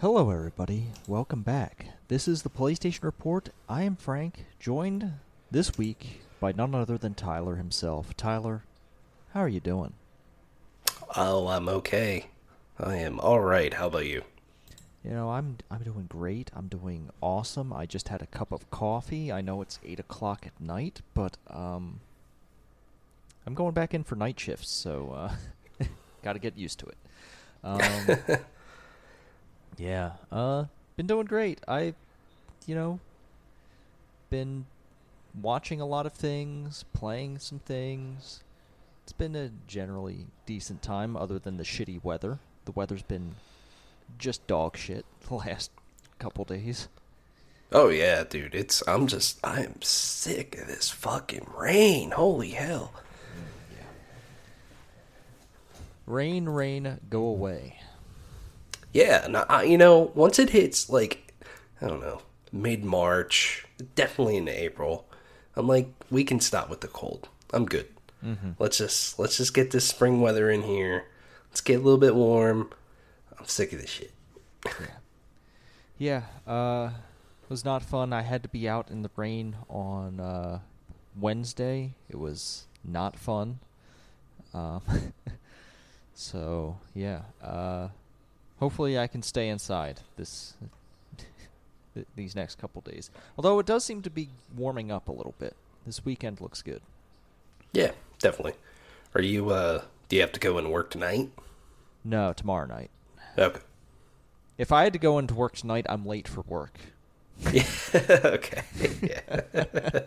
Hello, everybody. Welcome back. This is the PlayStation Report. I am Frank, joined this week by none other than Tyler himself. Tyler, how are you doing? Oh, I'm okay. I am all right. How about you? I'm doing great. I'm doing awesome. I just had a cup of coffee. I know it's 8 o'clock at night, but I'm going back in for night shifts, so got to get used to it. Yeah. Been doing great. Been watching a lot of things, playing some things. It's been a generally decent time, other than the shitty weather. The weather's been just dog shit the last couple days. Oh yeah, dude. I am sick of this fucking rain. Holy hell. Yeah. Rain, rain, go away. Yeah, once it hits like I don't know, mid-March, definitely into April, I'm like we can stop with the cold. I'm good. Mm-hmm. Let's just get this spring weather in here. Let's get a little bit warm. I'm sick of this shit. Yeah. It was not fun. I had to be out in the rain on Wednesday. It was not fun. Um, so yeah. Hopefully I can stay inside these next couple days. Although it does seem to be warming up a little bit. This weekend looks good. Yeah, definitely. Are you do you have to go and work tonight? No, tomorrow night. Okay. If I had to go into work tonight, I'm late for work. Yeah. Okay. Yeah.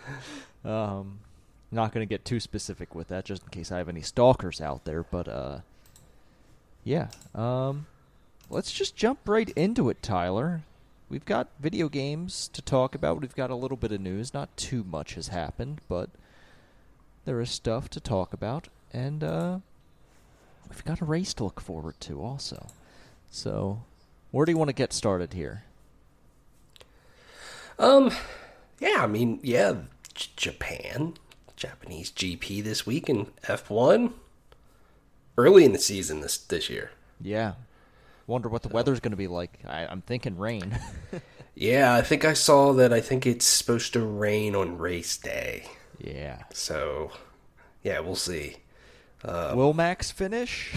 Not going to get too specific with that, just in case I have any stalkers out there. But yeah. Let's just jump right into it, Tyler. We've got video games to talk about. We've got a little bit of news. Not too much has happened, but there is stuff to talk about, and we've got a race to look forward to also. So, where do you want to get started here? Yeah, I mean, yeah, Japanese GP this week in F1. Early in the season this year. Yeah. Wonder what the weather's going to be like. I'm thinking rain. Yeah, I think I saw that. I think it's supposed to rain on race day. Yeah. So, yeah, we'll see. Will Max finish?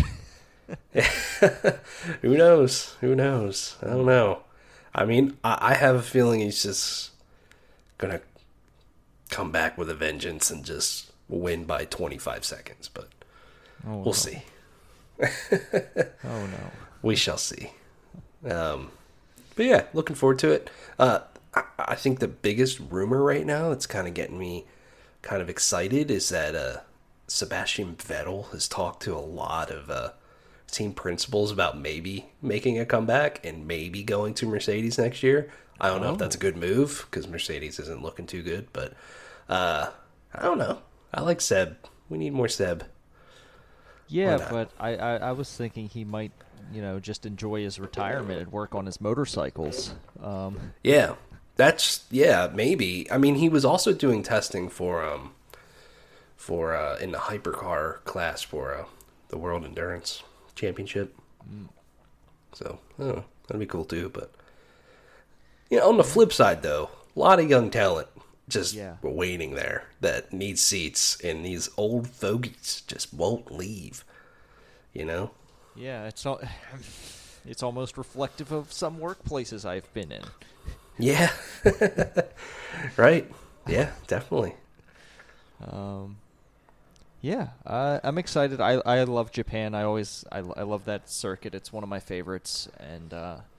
Who knows? Who knows? I don't know. I mean, I have a feeling he's just gonna come back with a vengeance and just win by 25 seconds, but we'll see. Oh, no. We shall see. But yeah, looking forward to it. I think the biggest rumor right now that's kind of getting me kind of excited is that Sebastian Vettel has talked to a lot of team principals about maybe making a comeback and maybe going to Mercedes next year. I don't know if that's a good move because Mercedes isn't looking too good, but I don't know. I like Seb. We need more Seb. Yeah, but I was thinking he might, just enjoy his retirement and work on his motorcycles. Yeah, maybe. I mean, he was also doing testing for in the hypercar class for the World Endurance Championship. So, I don't know, that'd be cool too. But on the flip side, though, a lot of young talent just waiting there that needs seats, and these old fogies just won't leave. Yeah, it's almost reflective of some workplaces I've been in. Yeah. Right. Yeah, definitely. Yeah, I'm excited. I love Japan. I love that circuit. It's one of my favorites, and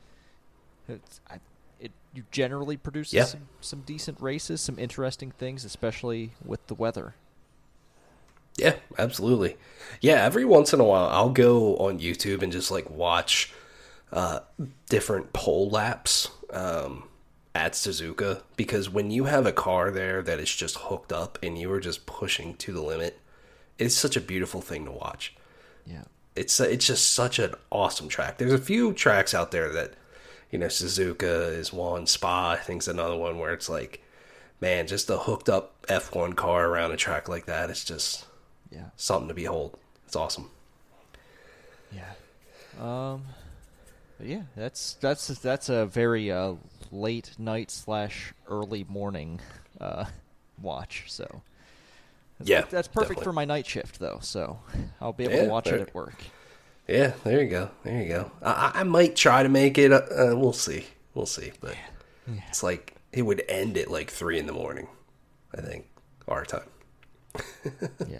you generally produces some decent races, some interesting things, especially with the weather. Yeah, absolutely. Yeah, every once in a while I'll go on YouTube and just like watch different pole laps at Suzuka, because when you have a car there that is just hooked up and you are just pushing to the limit, it's such a beautiful thing to watch. Yeah. It's just such an awesome track. There's a few tracks out there that, Suzuka is one, Spa I think's another one, where it's like, man, just a hooked up F1 car around a track like that, it's just something to behold. It's awesome. Yeah. But yeah, that's a very late night / early morning watch. So that's perfect definitely. for my night shift though. So I'll be able to watch it at work. Yeah, there you go. There you go. I might try to make it. We'll see. We'll see. But it's like it would end at like 3 in the morning, I think, our time. Yeah.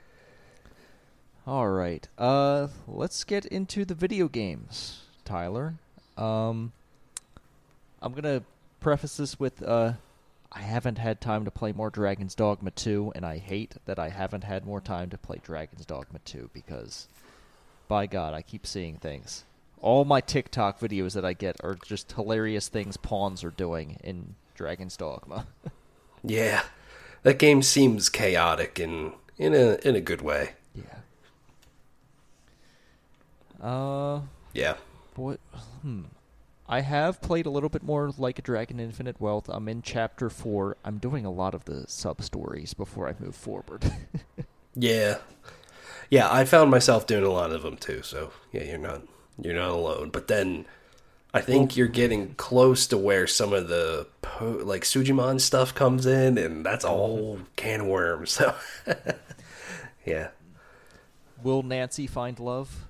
All right. Let's get into the video games, Tyler. I'm gonna preface this with I haven't had time to play more Dragon's Dogma 2, and I hate that I haven't had more time to play Dragon's Dogma 2 because, by God, I keep seeing things. All my TikTok videos that I get are just hilarious things pawns are doing in Dragon's Dogma. Yeah, that game seems chaotic and in a good way. Yeah. Yeah. What? I have played a little bit more Like a Dragon Infinite Wealth. I'm in Chapter 4. I'm doing a lot of the sub-stories before I move forward. Yeah. Yeah, I found myself doing a lot of them too, so yeah, you're not alone. But then I think you're getting close to where some of the like Sujimon stuff comes in, and that's a whole can of worms. So yeah. Will Nancy find love?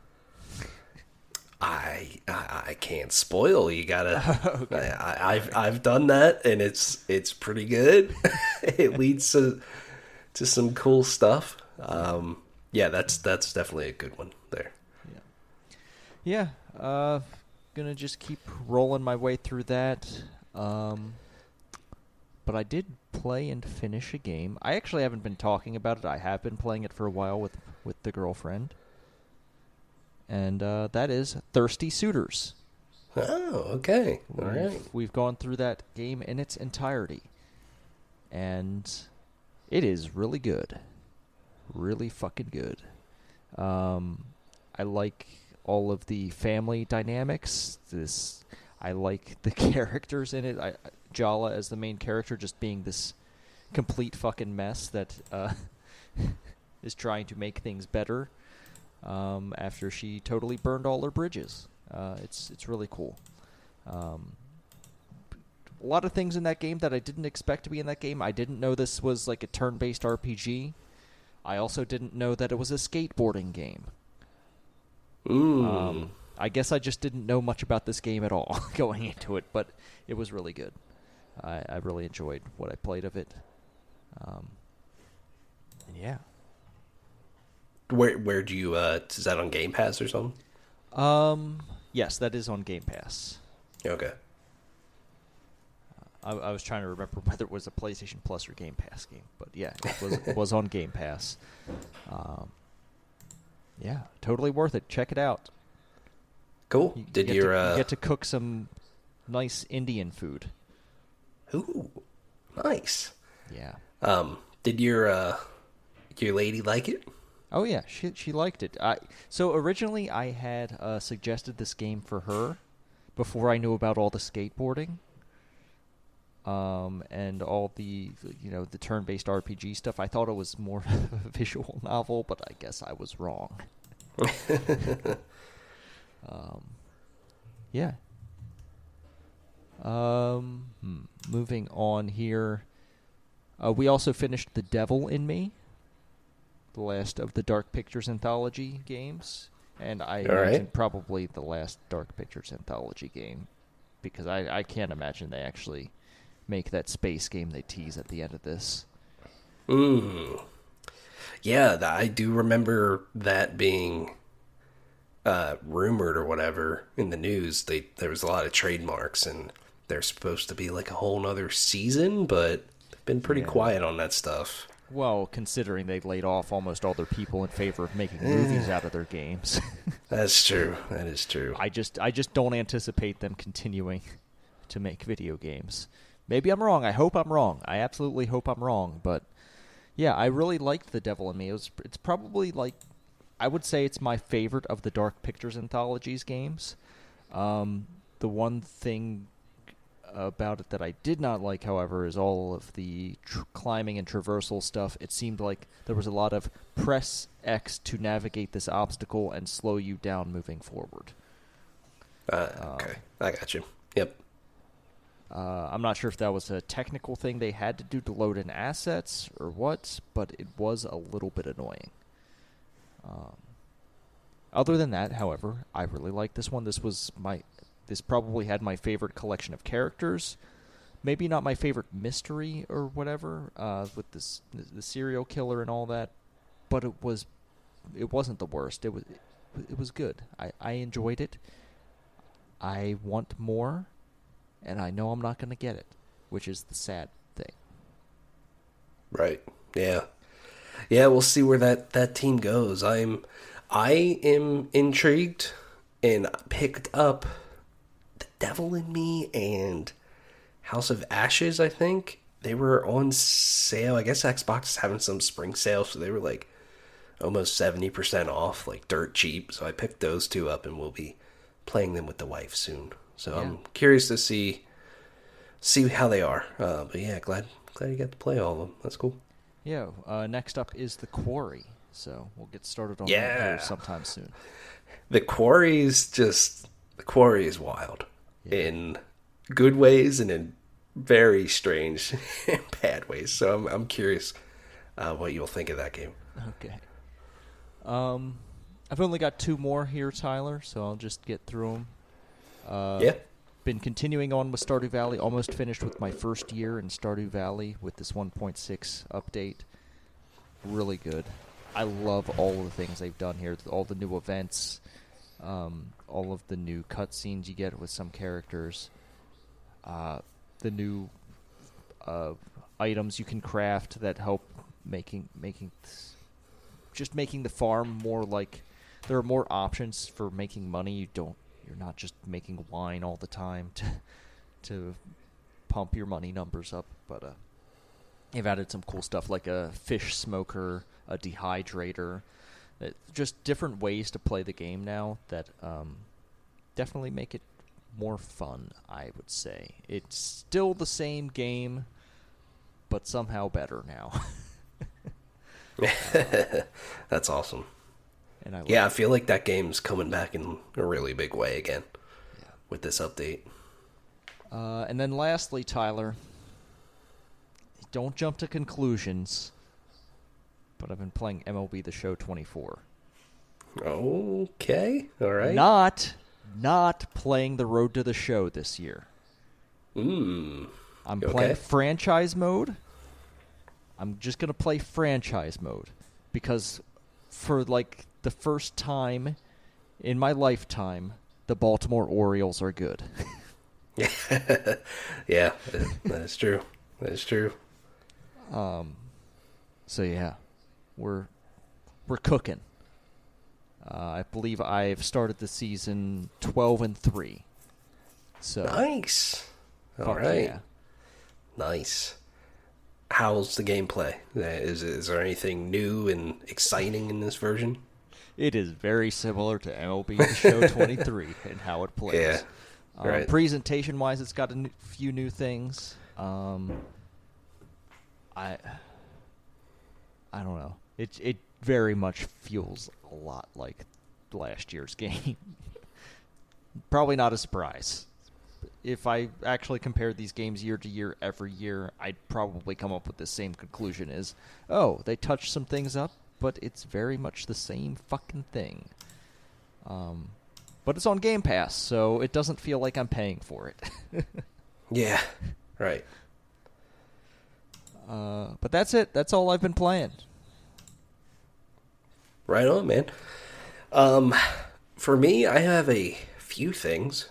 I can't spoil. You gotta. Okay. I've done that, and it's pretty good. It leads to some cool stuff. Yeah, that's definitely a good one there. Yeah. Gonna just keep rolling my way through that. But I did play and finish a game. I actually haven't been talking about it. I have been playing it for a while with the girlfriend. And that is Thirsty Suitors. Oh, okay. All right. We've gone through that game in its entirety. And it is really good. Really fucking good. I like all of the family dynamics. I like the characters in it. Jala as the main character just being this complete fucking mess that is trying to make things better. After she totally burned all her bridges. It's really cool. A lot of things in that game that I didn't expect to be in that game. I didn't know this was like a turn-based RPG. I also didn't know that it was a skateboarding game. I guess I just didn't know much about this game at all going into it, but it was really good. I really enjoyed what I played of it. And yeah. Where do you is that on Game Pass or something? Yes, that is on Game Pass. Okay. I was trying to remember whether it was a PlayStation Plus or Game Pass game, but yeah, it was on Game Pass. Yeah, totally worth it. Check it out. Cool. You you get to cook some nice Indian food? Ooh, nice. Yeah. Did your lady like it? Oh yeah, she liked it. So originally I had suggested this game for her before I knew about all the skateboarding, and all the the turn-based RPG stuff. I thought it was more of a visual novel, but I guess I was wrong. Yeah. Moving on here, we also finished The Devil in Me, the last of the Dark Pictures Anthology games, and I imagine probably the last Dark Pictures Anthology game, because I can't imagine they actually make that space game they tease at the end of this. Yeah, I do remember that being rumored or whatever in the news. There was a lot of trademarks, and there's supposed to be like a whole nother season, but they've been pretty quiet on that stuff. Well, considering they laid off almost all their people in favor of making movies out of their games. That's true. That is true. I just don't anticipate them continuing to make video games. Maybe I'm wrong. I hope I'm wrong. I absolutely hope I'm wrong. But yeah, I really liked The Devil in Me. It's probably like, I would say it's my favorite of the Dark Pictures Anthologies games. The one thing about it that I did not like, however, is all of the climbing and traversal stuff. It seemed like there was a lot of press X to navigate this obstacle and slow you down moving forward. Okay, I got you. Yep. I'm not sure if that was a technical thing they had to do to load in assets or what, but it was a little bit annoying. Other than that, however, I really like this one. This probably had my favorite collection of characters. Maybe not my favorite mystery or whatever, with the serial killer and all that, but it wasn't the worst. It was good. I enjoyed it. I want more, and I know I'm not going to get it, which is the sad thing. Right. Yeah. Yeah, we'll see where that team goes. I am intrigued and picked up The Devil in Me and House of Ashes, I think. They were on sale. I guess Xbox is having some spring sale, so they were like almost 70% off, like dirt cheap. So I picked those two up and we'll be playing them with the wife soon. So yeah. I'm curious to see how they are. But yeah, glad you got to play all of them. That's cool. Yeah, next up is The Quarry. So we'll get started on that here sometime soon. The Quarry is wild in good ways and in very strange and bad ways. So I'm curious what you'll think of that game. Okay. I've only got 2 more here, Tyler, so I'll just get through them. Been continuing on with Stardew Valley. Almost finished with my first year in Stardew Valley with this 1.6 update. Really good. I love all of the things they've done here. All the new events, all of the new cutscenes you get with some characters, the new items you can craft that help making the farm more like there are more options for making money. You're not just making wine all the time to pump your money numbers up, but they've added some cool stuff like a fish smoker, a dehydrator, just different ways to play the game now that definitely make it more fun, I would say. It's still the same game, but somehow better now. That's awesome. And I feel like that game's coming back in a really big way again with this update. And then lastly, Tyler, don't jump to conclusions, but I've been playing MLB The Show 24. Okay, all right. Not playing the Road to the Show this year. I'm playing franchise mode. I'm just going to play franchise mode because for like the first time in my lifetime, the Baltimore Orioles are good. Yeah, that's true. That's true. So yeah, we're cooking. I believe I've started the season 12-3. So nice. All right. Yeah. Nice. How's the gameplay? Is there anything new and exciting in this version? It is very similar to MLB The Show 23 and how it plays. Yeah. Right. Presentation-wise, it's got a few new things. I don't know. It very much feels a lot like last year's game. Probably not a surprise. If I actually compared these games year to year every year, I'd probably come up with the same conclusion as, oh, they touched some things up, but it's very much the same fucking thing. But it's on Game Pass, so it doesn't feel like I'm paying for it. Yeah, right. But that's it. That's all I've been playing. Right on, man. For me, I have a few things.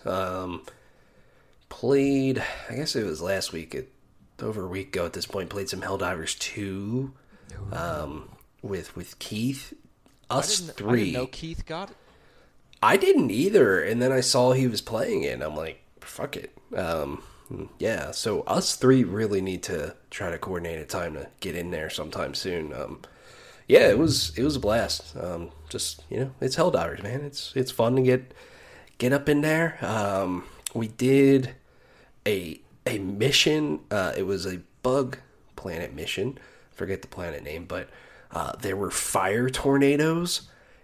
Played, I guess it was last week, over a week ago at this point, played some Helldivers 2 with Keith. Us three. I didn't know Keith got it. I didn't either, and then I saw he was playing it, and I'm like, fuck it. Yeah, so us three really need to try to coordinate a time to get in there sometime soon. Yeah, it was a blast. Just, it's Helldivers, man. It's fun to get up in there. We did a mission. It was a bug planet mission. Forget the planet name, but there were fire tornadoes,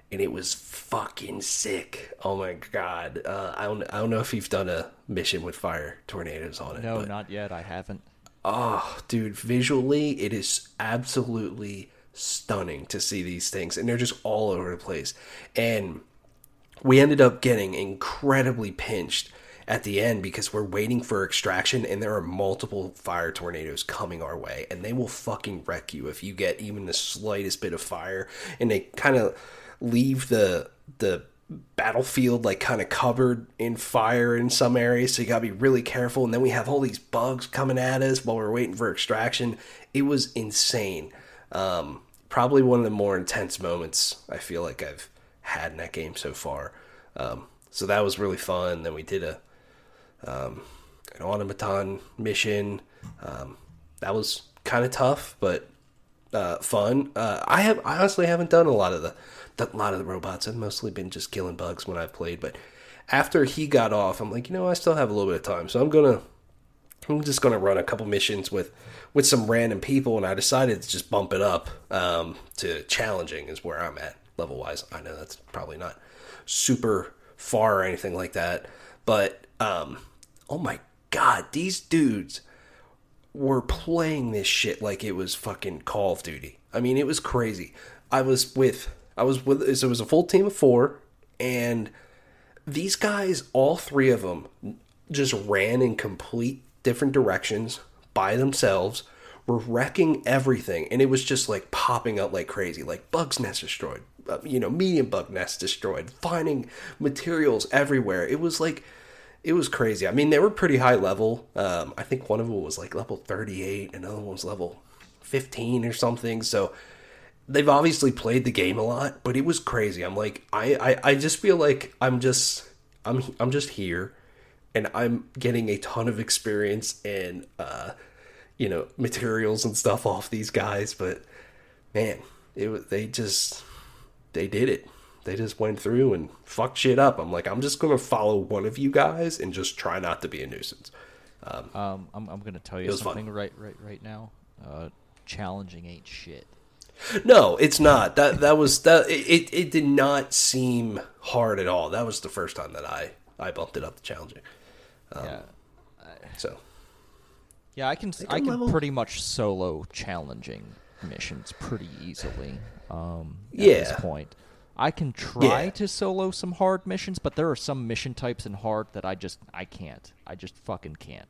and it was fucking sick. Oh my god! I don't know if you've done a mission with fire tornadoes on it. No, but, not yet. I haven't. oh, dude, visually, it is absolutely stunning to see these things, and they're just all over the place. And we ended up getting incredibly pinched at the end because we're waiting for extraction, and there are multiple fire tornadoes coming our way, and they will fucking wreck you if you get even the slightest bit of fire. And they kind of leave the battlefield like kind of covered in fire in some areas, so you gotta be really careful. And then we have all these bugs coming at us while we're waiting for extraction. It was insane. Probably one of the more intense moments I feel like I've had in that game so far. So that was really fun. Then we did an automaton mission. That was kind of tough, but fun. I honestly haven't done a lot of the robots. I've mostly been just killing bugs when I've played. But after he got off, I'm like, I still have a little bit of time, so I'm just gonna run a couple missions with some random people, and I decided to just bump it up to challenging is where I'm at level wise. I know that's probably not super far or anything like that, but oh my god, these dudes were playing this shit like it was fucking Call of Duty. I mean, it was crazy. It was a full team of 4, and these guys, all 3 of them, just ran in complete different directions by themselves, were wrecking everything, and it was just like popping up like crazy, like bugs nest destroyed, medium bug nest destroyed, finding materials everywhere. It was crazy. I mean, they were pretty high level. I think one of them was like level 38, another one was level 15 or something, so they've obviously played the game a lot, but it was crazy. I'm like, I just feel like I'm just here, and I'm getting a ton of experience and materials and stuff off these guys. But man, they did it. They just went through and fucked shit up. I'm like, I'm just gonna follow one of you guys and just try not to be a nuisance. I'm gonna tell you something right now. Challenging ain't shit. No, it's not. It did not seem hard at all. That was the first time that I bumped it up to challenging. Yeah, I can pretty much solo challenging missions pretty easily. At this point, I can try to solo some hard missions, but there are some mission types in hard that I can't. I just fucking can't.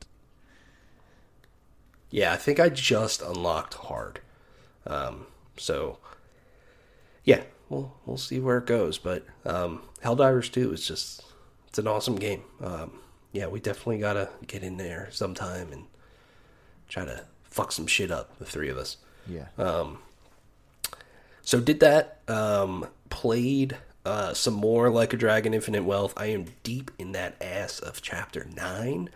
Yeah, I think I just unlocked hard. So, yeah, we'll see where it goes. But Helldivers 2 is it's an awesome game. Yeah, we definitely gotta get in there sometime and try to fuck some shit up, the 3 of us. Yeah. So did that. Played some more Like a Dragon Infinite Wealth. I am deep in that ass of Chapter 9.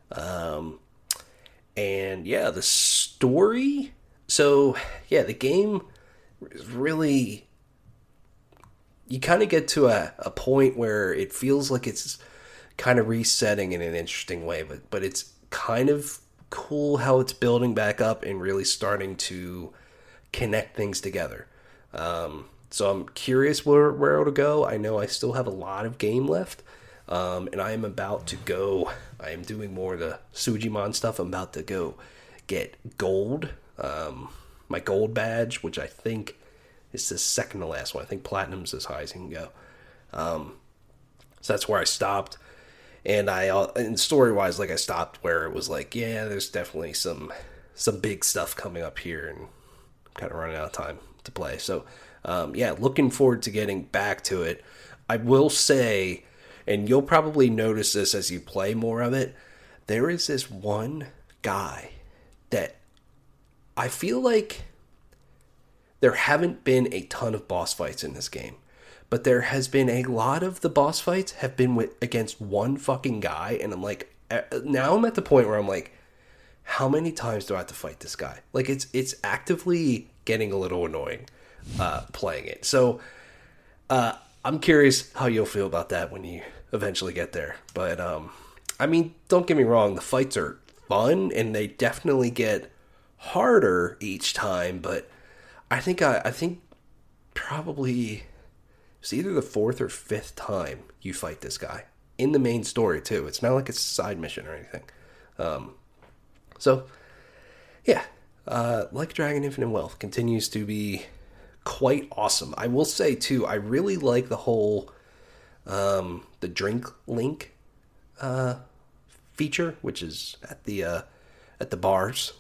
And yeah, the story... So, yeah, the game is really... You kind of get to a point where it feels like it's kind of resetting in an interesting way, but it's kind of cool how it's building back up and really starting to connect things together. So I'm curious where it'll go. I know I still have a lot of game left, and I am about to go... I am doing more of the Sujimon stuff. I'm about to go get gold... my gold badge, which I think is the second to last one. I think platinum's as high as you can go. So that's where I stopped. And and story-wise, like I stopped where it was like, yeah, there's definitely some big stuff coming up here, and I'm kind of running out of time to play. So, yeah, looking forward to getting back to it. I will say, and you'll probably notice this as you play more of it, there is this one guy that I feel like there haven't been a ton of boss fights in this game, but there has been a lot of the boss fights have been against one fucking guy, and I'm like, now I'm at the point where I'm like, how many times do I have to fight this guy? Like, it's actively getting a little annoying playing it. So I'm curious how you'll feel about that when you eventually get there. But I mean, don't get me wrong, the fights are fun, and they definitely get harder each time, but I think probably It's either the fourth or fifth time you fight this guy in the main story too. It's not like it's a side mission or anything. So yeah, Like a Dragon Infinite Wealth continues to be quite awesome. I will say too, I really like the whole the drink link feature, which is at the bars.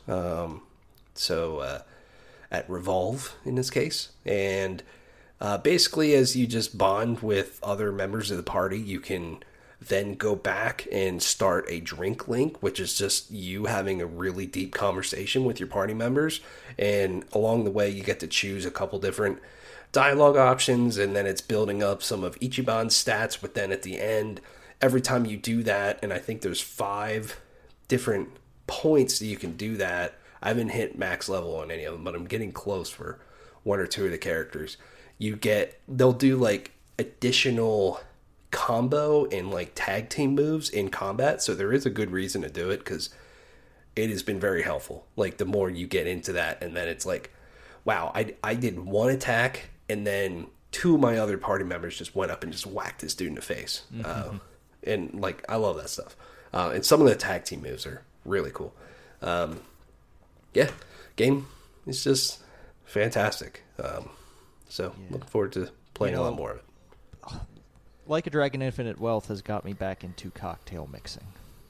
At Revolve in this case, and basically as you just bond with other members of the party, you can then go back and start a drink link, which is just you having a really deep conversation with your party members, and along the way you get to choose a couple different dialogue options, and then it's building up some of Ichiban's stats. But then at the end, every time you do that, and I think there's 5 different points that you can do that. I haven't hit max level on any of them, but I'm getting close for 1 or 2 of the characters. They'll do like additional combo and like tag team moves in combat, so there is a good reason to do it, because it has been very helpful. Like the more you get into that, and then it's like, wow, I did 1 attack, and then 2 of my other party members just went up and just whacked this dude in the face. And like, I love that stuff. And some of the tag team moves are really cool. Yeah, game is just fantastic. Looking forward to playing a lot more of it. Like a Dragon Infinite Wealth has got me back into cocktail mixing.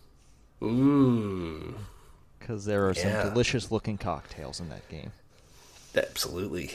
Because there are some delicious looking cocktails in that game. Absolutely.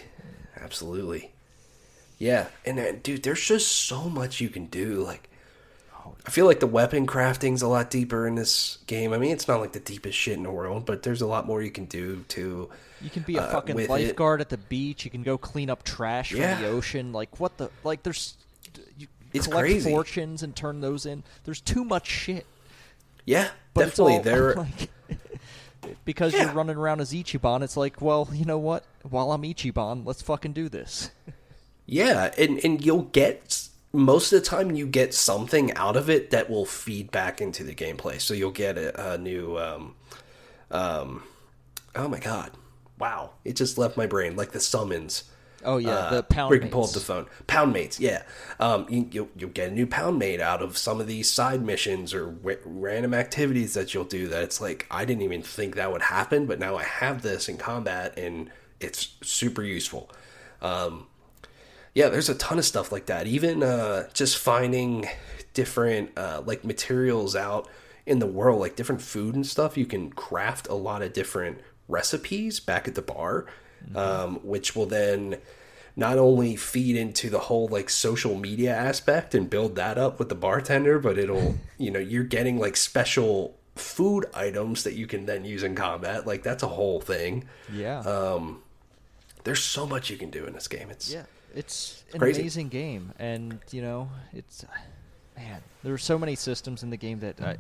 Yeah, and dude, there's just so much you can do. Like, I feel like the weapon crafting's a lot deeper in this game. I mean, it's not like the deepest shit in the world, but there's a lot more you can do to. You can be a fucking lifeguard at the beach. You can go clean up trash from the ocean. Like, what the? Like, there's. It's collect crazy. Fortunes and turn those in. There's too much shit. Yeah, but definitely. It's all, because you're running around as Ichiban, it's like, well, you know what? While I'm Ichiban, let's fucking do this. Yeah, and you'll get, most of the time you get something out of it that will feed back into the gameplay. So you'll get a new, oh my god, wow, it just left my brain, like the summons. Oh yeah, the pound where you can pull up the phone. Pound mates, yeah. You'll get a new pound mate out of some of these side missions or random activities that you'll do. That it's like, I didn't even think that would happen, but now I have this in combat, and it's super useful. Yeah, there's a ton of stuff like that. Even just finding different like materials out in the world, like different food and stuff. You can craft a lot of different recipes back at the bar. Which will then not only feed into the whole like social media aspect and build that up with the bartender, but it'll, you're getting like special food items that you can then use in combat. Like, that's a whole thing. Yeah. There's so much you can do in this game. It's an crazy. Amazing game. And, it's, man, there are so many systems in the game that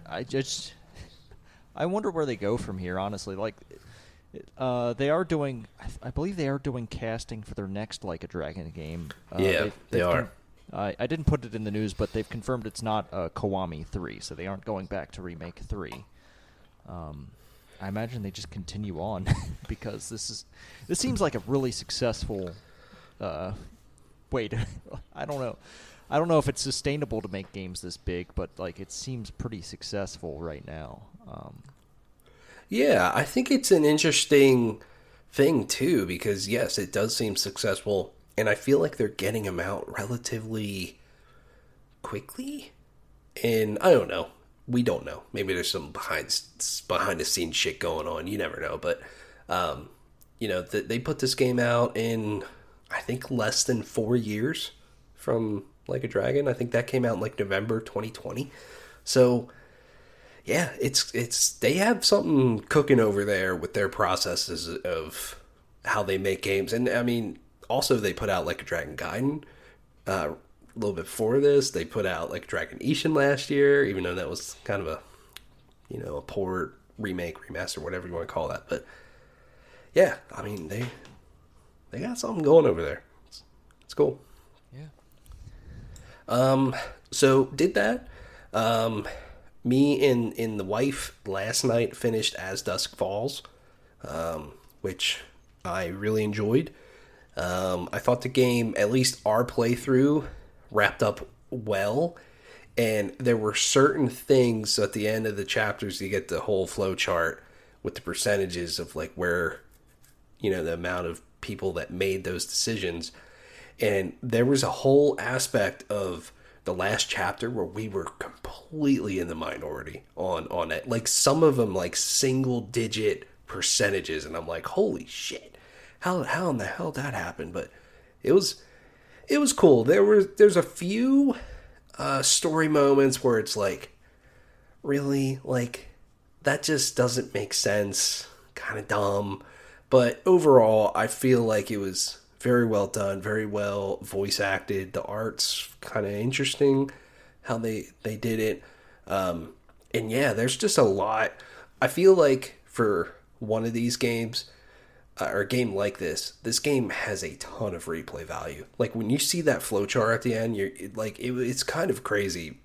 I wonder where they go from here, honestly. Like, they are doing, I believe they are doing casting for their next Like a Dragon game. They are. I didn't put it in the news, but they've confirmed it's not Kiwami 3, so they aren't going back to remake 3. I imagine they just continue on because this seems like a really successful way to. I don't know if it's sustainable to make games this big, but like it seems pretty successful right now. Yeah, I think it's an interesting thing, too, because, yes, it does seem successful, and I feel like they're getting them out relatively quickly, and I don't know. We don't know. Maybe there's some behind-the-scenes shit going on. You never know, but, they put this game out in, I think, less than 4 years from Like a Dragon. I think that came out in, like, November 2020, so... Yeah, it's they have something cooking over there with their processes of how they make games. And I mean, also they put out Like a Dragon Gaiden a little bit before this. They put out Like a Dragon Ishin last year, even though that was kind of a poor remake, remaster, whatever you want to call that. But yeah, I mean they got something going over there. It's cool. Yeah. So did that. Me and the wife last night finished As Dusk Falls, which I really enjoyed. I thought the game, at least our playthrough, wrapped up well. And there were certain things at the end of the chapters, you get the whole flow chart with the percentages of like where, the amount of people that made those decisions. And there was a whole aspect of the last chapter where we were completely in the minority on it. Like some of them like single digit percentages. And I'm like, holy shit, how in the hell that happened? But it was cool. There's a few story moments where it's like, really, like that just doesn't make sense, kind of dumb. But overall, I feel like it was very well done, very well voice acted. The art's kind of interesting how they did it. And yeah, there's just a lot. I feel like for one of these games, or a game like this game has a ton of replay value. Like when you see that flowchart at the end, it's kind of crazy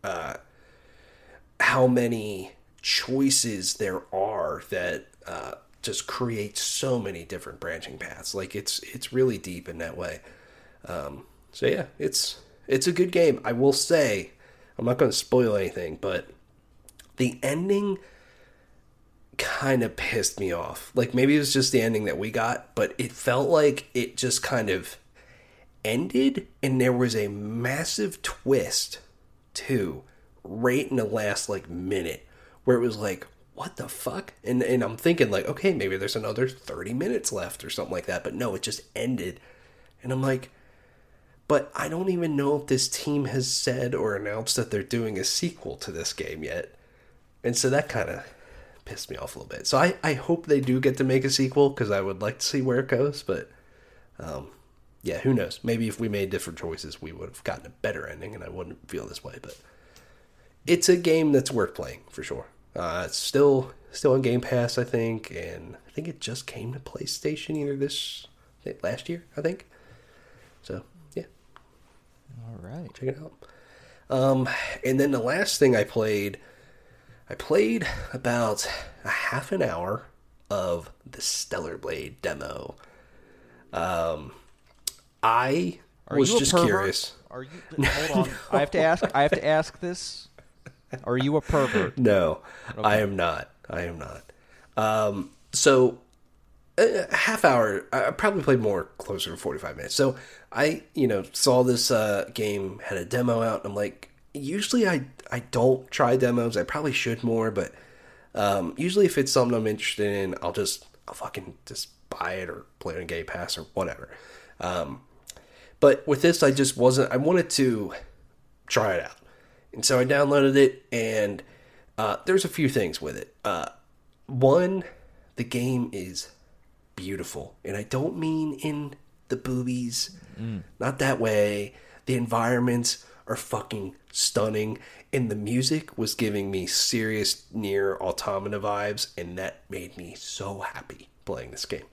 how many choices there are that just create so many different branching paths. Like it's really deep in that way. So yeah, it's a good game. I will say, I'm not going to spoil anything, but the ending kind of pissed me off. Like maybe it was just the ending that we got, but it felt like it just kind of ended and there was a massive twist too, right in the last like minute, where it was like, what the fuck? And I'm thinking like, okay, maybe there's another 30 minutes left or something like that. But no, it just ended. And I'm like, but I don't even know if this team has said or announced that they're doing a sequel to this game yet. And so that kind of pissed me off a little bit. So I hope they do get to make a sequel because I would like to see where it goes. But yeah, who knows? Maybe if we made different choices, we would have gotten a better ending and I wouldn't feel this way. But it's a game that's worth playing for sure. It's still on Game Pass, I think, and I think it just came to PlayStation last year, I think. So, yeah. All right. Check it out. And then the last thing I played about a half an hour of the Stellar Blade demo. I was just curious. Are you? Hold on. I have to ask this. Are you a pervert? No, okay. I am not. So a half hour, I probably played more closer to 45 minutes. So I, saw this game had a demo out and I'm like, usually I don't try demos. I probably should more, but usually if it's something I'm interested in, I'll fucking just buy it or play it on Game Pass or whatever. But with this, I wanted to try it out. And so I downloaded it, and there's a few things with it. One, the game is beautiful. And I don't mean in the boobies. Not that way. The environments are fucking stunning. And the music was giving me serious Nier Automata vibes, and that made me so happy playing this game.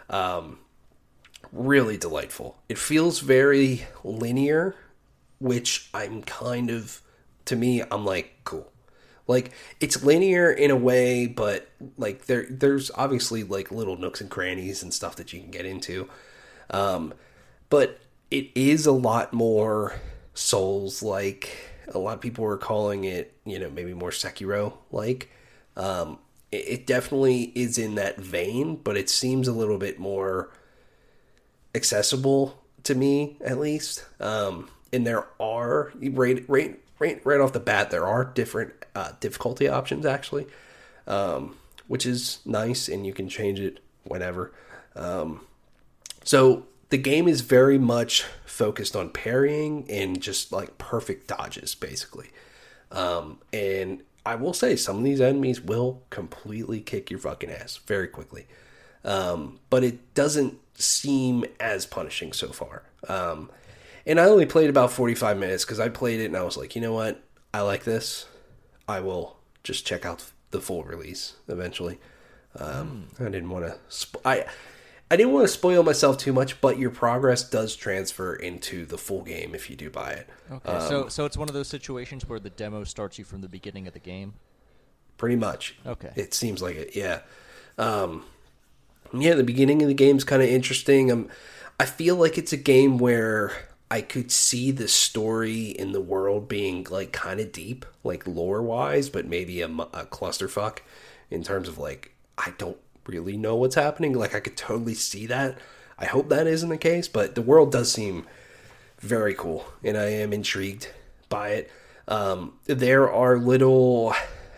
Really delightful. It feels very linear, which I'm kind of... To me, I'm like, cool. Like, it's linear in a way, but like there's obviously like little nooks and crannies and stuff that you can get into. But it is a lot more Souls-like. A lot of people were calling it, maybe more Sekiro-like. It definitely is in that vein, but it seems a little bit more accessible to me, at least. And there are right off the bat, there are different difficulty options, actually, which is nice, and you can change it whenever. So the game is very much focused on parrying and just like perfect dodges, basically. And I will say, some of these enemies will completely kick your fucking ass very quickly. But it doesn't seem as punishing so far. And I only played about 45 minutes because I played it and I was like, you know what? I like this. I will just check out the full release eventually. I didn't want to... I didn't want to spoil myself too much, but your progress does transfer into the full game if you do buy it. Okay, so it's one of those situations where the demo starts you from the beginning of the game? Pretty much. Okay. It seems like it, yeah. The beginning of the game's kind of interesting. I feel like it's a game where I could see the story in the world being like kind of deep, like lore wise, but maybe a clusterfuck in terms of like I don't really know what's happening. Like I could totally see that. I hope that isn't the case, but the world does seem very cool, and I am intrigued by it. There are little,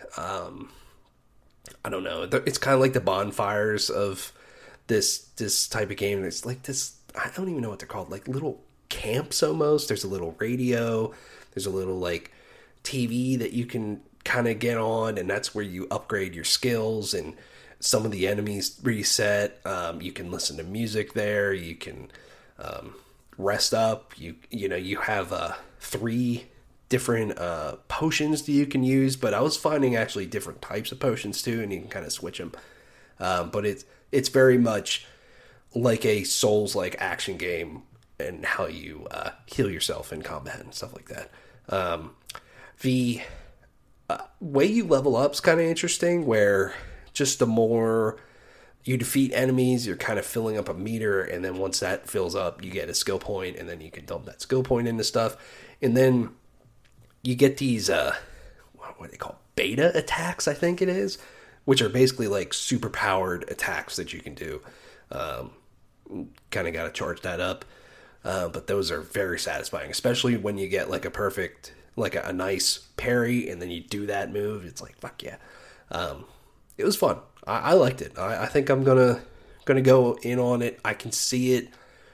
I don't know. It's kind of like the bonfires of this type of game. It's like this. I don't even know what they're called. Like little camps almost. There's a little radio. There's a little like TV that you can kind of get on, and that's where you upgrade your skills. And some of the enemies reset. You can listen to music there. You can rest up. You have 3 different potions that you can use, but I was finding actually different types of potions too, and you can kind of switch them. But it's very much like a Souls-like action game, and how you heal yourself in combat and stuff like that. The way you level up is kind of interesting, where just the more you defeat enemies, you're kind of filling up a meter, and then once that fills up, you get a skill point, and then you can dump that skill point into stuff. And then you get these, what are they called? Beta attacks, I think it is, which are basically like super powered attacks that you can do. Kind of got to charge that up. But those are very satisfying, especially when you get like a perfect, like a nice parry, and then you do that move. It's like, fuck yeah. It was fun. I liked it. I think I'm gonna go in on it. I can see it.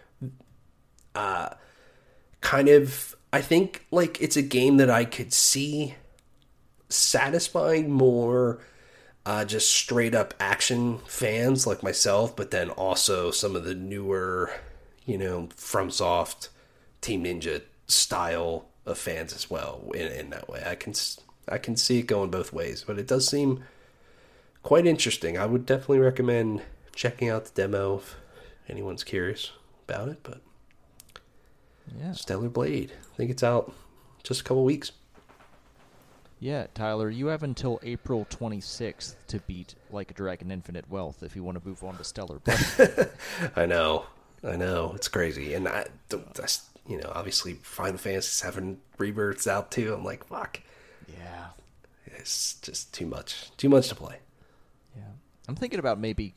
Kind of. I think like it's a game that I could see satisfying more just straight up action fans like myself, but then also some of the newer, FromSoft, Team Ninja style of fans as well. In that way, I can see it going both ways, but it does seem quite interesting. I would definitely recommend checking out the demo if anyone's curious about it. But yeah, Stellar Blade, I think it's out just a couple weeks. Yeah, Tyler, you have until April 26th to beat Like a Dragon Infinite Wealth if you want to move on to Stellar Blade. I know, it's crazy, and that's obviously Final Fantasy VII Rebirth's out too. I'm like, fuck. Yeah, it's just too much to play. Yeah, I'm thinking about maybe.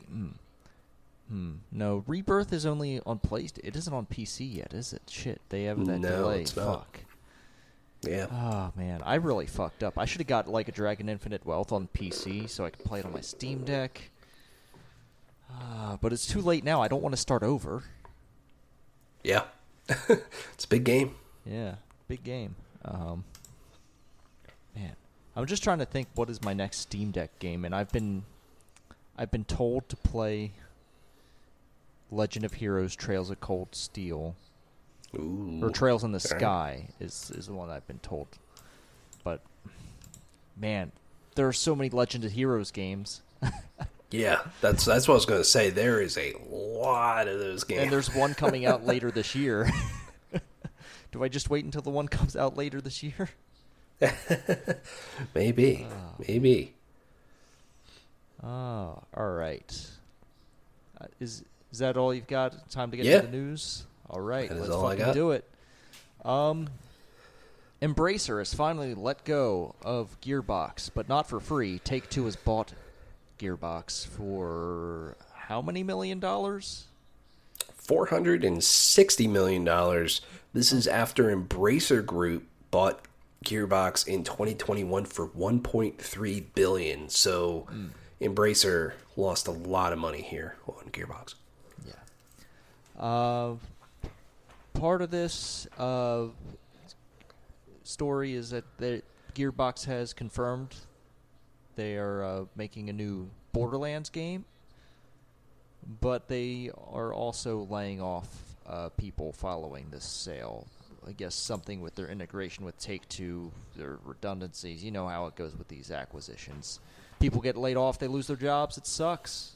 No, Rebirth is only on PlayStation. It isn't on PC yet, is it? Shit, they have that delay. It's not. Fuck. Yeah. Oh man, I really fucked up. I should have got Like a Dragon Infinite Wealth on PC so I could play it on my Steam Deck. But it's too late now. I don't want to start over. Yeah. It's a big game. Yeah, big game. Man, I'm just trying to think what is my next Steam Deck game, and I've been told to play Legend of Heroes Trails of Cold Steel. Ooh. Or Trails in the Sky is the one I've been told. But, man, there are so many Legend of Heroes games. Yeah, that's what I was going to say. There is a lot of those games. And there's one coming out later this year. Do I just wait until the one comes out later this year? Maybe. Oh, all right. Is that all you've got? Time to get to the news? All right, let's fucking do it. Embracer has finally let go of Gearbox, but not for free. Take-Two has bought Gearbox for how many $1 million? $460 million. This is after Embracer Group bought Gearbox in 2021 for $1.3 billion. So Embracer lost a lot of money here on Gearbox. Yeah. Part of this story is that Gearbox has confirmed they are making a new Borderlands game, but they are also laying off people following this sale. I guess something with their integration with Take-Two, their redundancies. You know how it goes with these acquisitions. People get laid off, they lose their jobs. It sucks.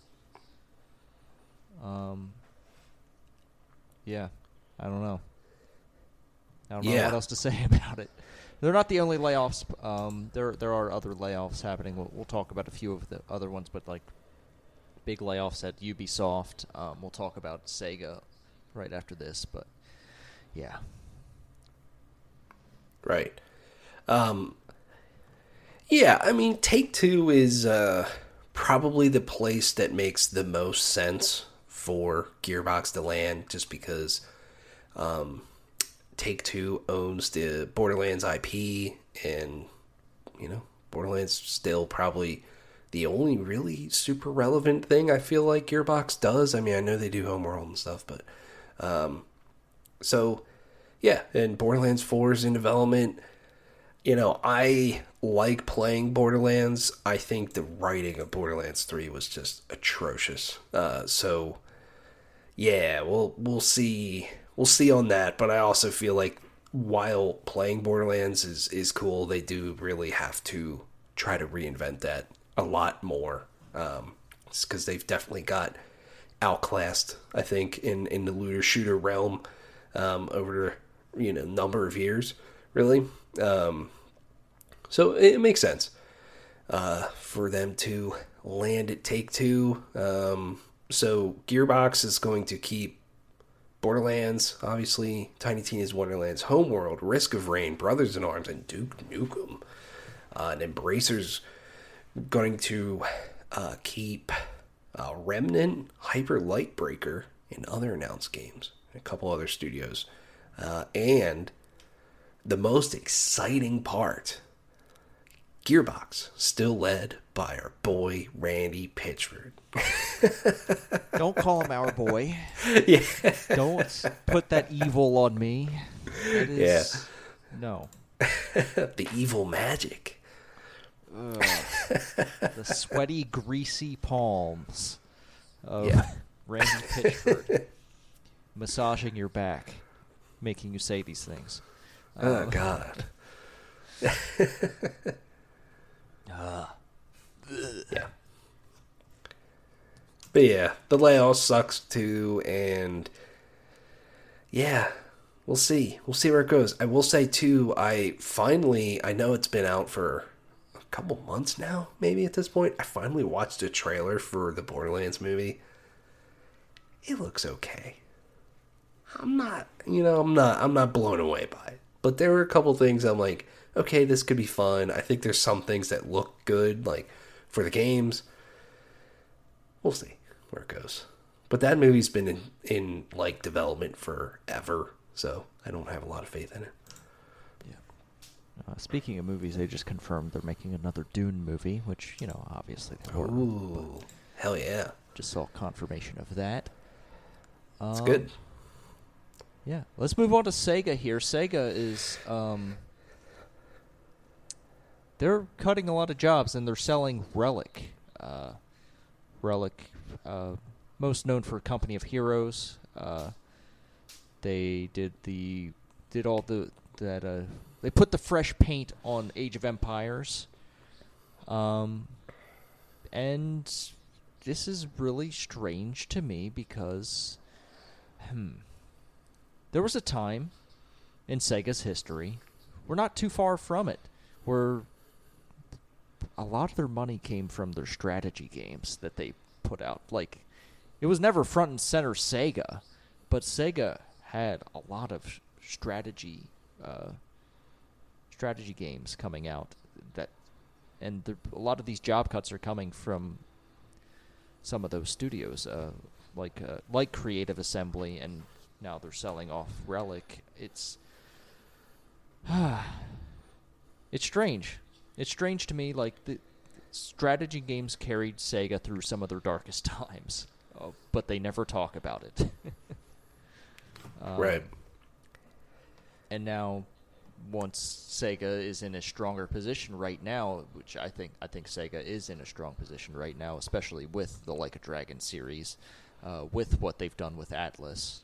Yeah, I don't know. I don't know what else to say about it. They're not the only layoffs. There are other layoffs happening. We'll talk about a few of the other ones, but like big layoffs at Ubisoft. We'll talk about Sega right after this. But yeah, Right. Yeah, I mean, Take-Two is probably the place that makes the most sense for Gearbox to land, just because Take-Two owns the Borderlands IP, and, Borderlands still probably the only really super relevant thing I feel like Gearbox does. I mean, I know they do Homeworld and stuff, but so yeah, and Borderlands 4 is in development. I like playing Borderlands. I think the writing of Borderlands 3 was just atrocious. So yeah, we'll see. We'll see on that, but I also feel like while playing Borderlands is cool, they do really have to try to reinvent that a lot more. Because they've definitely got outclassed, I think, in the looter shooter realm over number of years, really. So it makes sense for them to land at Take-Two. So Gearbox is going to keep Borderlands, obviously, Tiny Tina's Wonderlands, Homeworld, Risk of Rain, Brothers in Arms, and Duke Nukem. And Embracer's going to keep Remnant, Hyper Light Breaker, and other announced games. A couple other studios. And the most exciting part, Gearbox, still led by our boy Randy Pitchford. Don't call him our boy. Yeah. Don't put that evil on me. It is, no. The evil magic. The sweaty, greasy palms of Yeah. Randy Pitchford massaging your back, making you say these things. Oh, God. Yeah. But yeah, the layoff sucks too, and yeah, we'll see. We'll see where it goes. I will say too, I know it's been out for a couple months now, maybe at this point. I finally watched a trailer for the Borderlands movie. It looks okay. I'm not blown away by it. But there were a couple things I'm like, okay, this could be fun. I think there's some things that look good, like for the games. We'll see where it goes. But that movie's been in like development forever, so I don't have a lot of faith in it. Yeah. Speaking of movies, they just confirmed they're making another Dune movie, which, obviously they were. Ooh, hell yeah. Just saw confirmation of that. It's good. Yeah. Let's move on to Sega here. Sega is... they're cutting a lot of jobs, and they're selling Relic. Relic, most known for Company of Heroes. They they put the fresh paint on Age of Empires. And this is really strange to me because, there was a time in Sega's history, we're not too far from it, where a lot of their money came from their strategy games that they put out. Like, it was never front and center Sega, but Sega had a lot of strategy games coming out and a lot of these job cuts are coming from some of those studios, like Creative Assembly, and now they're selling off Relic. It's strange. It's strange to me, like, the strategy games carried Sega through some of their darkest times, but they never talk about it. Right. And now, once Sega is in a stronger position right now, which I think Sega is in a strong position right now, especially with the Like a Dragon series, with what they've done with Atlas.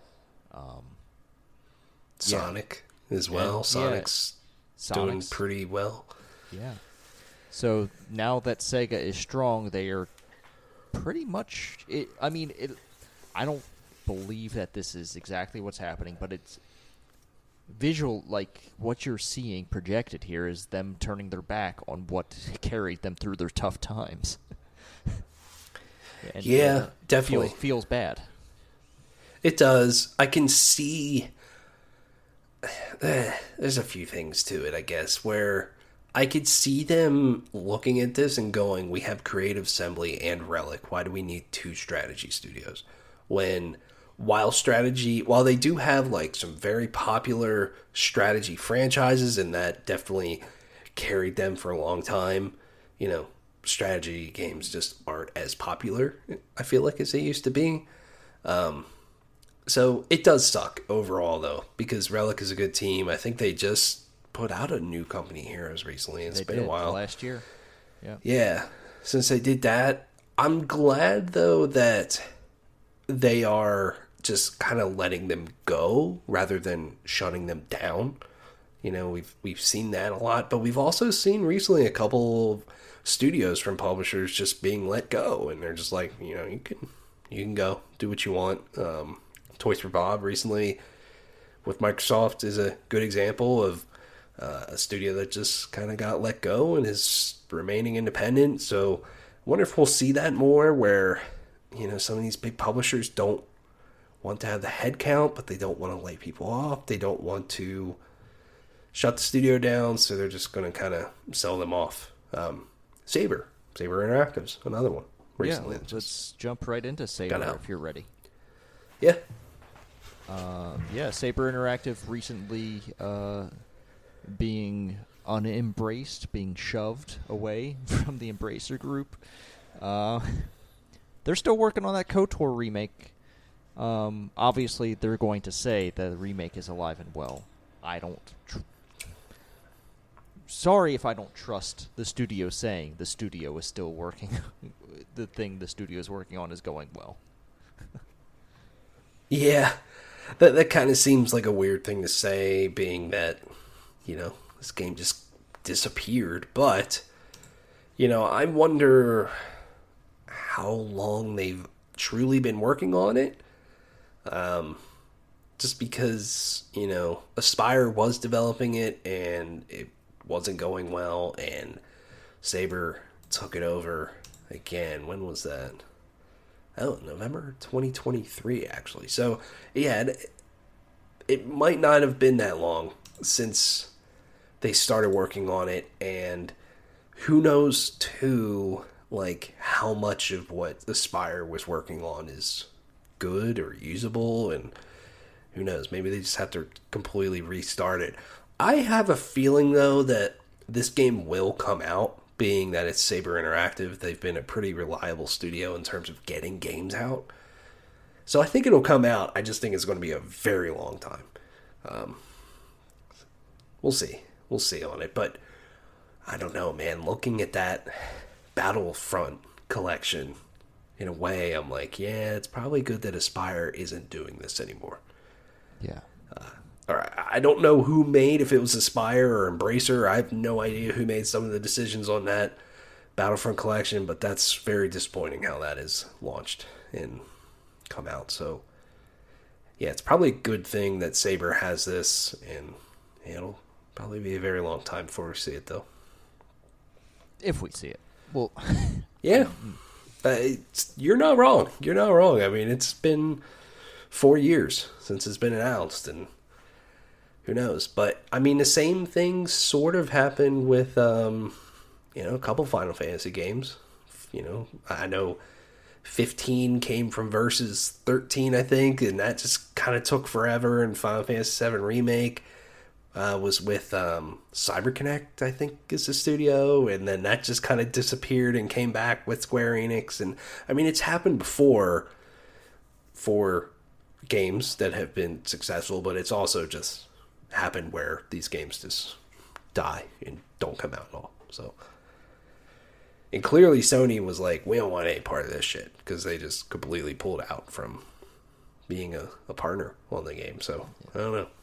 Sonic as well. And, Sonic's doing pretty well. Yeah. So now that Sega is strong, they are pretty much... I don't believe that this is exactly what's happening, but it's visual, like what you're seeing projected here is them turning their back on what carried them through their tough times. And, yeah, definitely. Feels bad. It does. I can see there's a few things to it, I guess, where I could see them looking at this and going, we have Creative Assembly and Relic. Why do we need two strategy studios? When while they do have like some very popular strategy franchises and that definitely carried them for a long time, strategy games just aren't as popular, I feel like, as they used to be. So it does suck overall, though, because Relic is a good team. I think they just put out a new Company Heroes recently. It's been a while. Last year. Yeah. Yeah. Since they did that, I'm glad, though, that they are just kind of letting them go rather than shutting them down. We've seen that a lot, but we've also seen recently a couple of studios from publishers just being let go, and they're just like, you can go do what you want. Toys for Bob recently with Microsoft is a good example of a studio that just kind of got let go and is remaining independent. So I wonder if we'll see that more where, some of these big publishers don't want to have the head count, but they don't want to lay people off. They don't want to shut the studio down, so they're just going to kind of sell them off. Saber Interactive's another one recently. Yeah, let's jump right into Saber if you're ready. Yeah. Saber Interactive recently being unembraced, being shoved away from the Embracer Group. They're still working on that KOTOR remake. Obviously, they're going to say that the remake is alive and well. I don't... Sorry if I don't trust the studio saying the studio is still working. The thing the studio is working on is going well. Yeah, that kind of seems like a weird thing to say, being that, this game just disappeared. But, I wonder how long they've truly been working on it. Just because, Aspyr was developing it and it wasn't going well, and Saber took it over again. When was that? Oh, November 2023, actually. So, yeah, it might not have been that long since they started working on it, and who knows, too, like, how much of what Aspyr was working on is good or usable, and who knows, maybe they just have to completely restart it. I have a feeling, though, that this game will come out, being that it's Saber Interactive. They've been a pretty reliable studio in terms of getting games out. So I think it'll come out. I just think it's going to be a very long time. We'll see. We'll see on it. But I don't know, man. Looking at that Battlefront collection, in a way, I'm like, yeah, it's probably good that Aspyr isn't doing this anymore. Yeah. I don't know who made, if it was Aspyr or Embracer. I have no idea who made some of the decisions on that Battlefront collection, but that's very disappointing how that is launched and come out. So, yeah, it's probably a good thing that Saber has this, and it'll probably be a very long time before we see it, though. If we see it. Well, yeah. You're not wrong. You're not wrong. I mean, it's been 4 years since it's been announced, and who knows? But, I mean, the same thing sort of happened with, a couple Final Fantasy games. I know 15 came from Versus 13, I think, and that just kind of took forever, and Final Fantasy VII Remake was with CyberConnect, I think, is the studio, and then that just kind of disappeared and came back with Square Enix. And, I mean, it's happened before for games that have been successful, but it's also just happened where these games just die and don't come out at all. So, and clearly Sony was like, we don't want any part of this shit, because they just completely pulled out from being a partner on the game. So I don't know.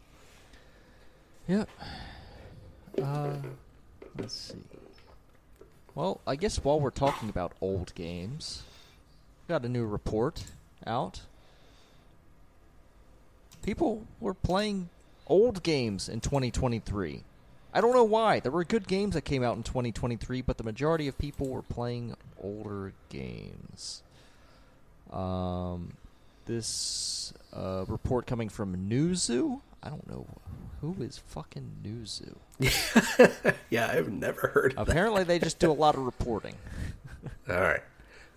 Yeah. Let's see. Well, I guess while we're talking about old games, got a new report out. People were playing old games in 2023. I don't know why. There were good games that came out in 2023, but the majority of people were playing older games. This report coming from Newzoo, I don't know who is fucking Newzoo. Yeah, I've never heard of Apparently, they just do a lot of reporting. that. All right.